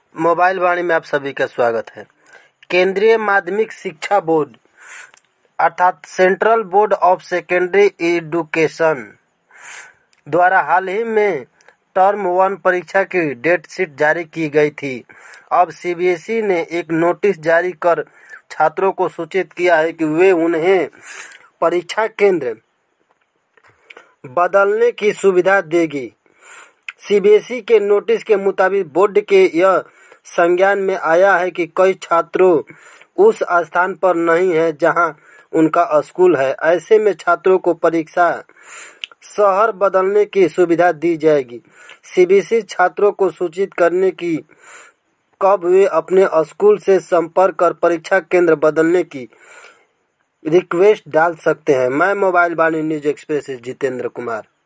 Mobile वाणी में आप सभी का स्वागत है। केंद्रीय माध्यमिक शिक्षा बोर्ड अर्थात central board of secondary education द्वारा हाल ही में टर्म 1 परीक्षा की डेट शीट जारी की गई थी। अब सीबीएसई ने एक नोटिस जारी कर छात्रों को सूचित किया है कि वे उन्हें परीक्षा केंद्र बदलने की सुविधा देगी। सीबीएसई के नोटिस के मुताबिक बोर्ड के यह संज्ञान में आया है कि कई छात्रों उस स्थान पर नहीं हैं जहां उनका स्कूल है। ऐसे में छात्रों को परीक्षा शहर बदलने की सुविधा दी जाएगी। सीबीएसई छात्रों को सूचित करने की कब वे अपने स्कूल से संपर्क कर परीक्षा केंद्र बदलने की रिक्वेस्ट डाल सकते हैं। मैं मोबाइल वाणी न्यूज एक्सप्रेस से जितेंद्र कुमार।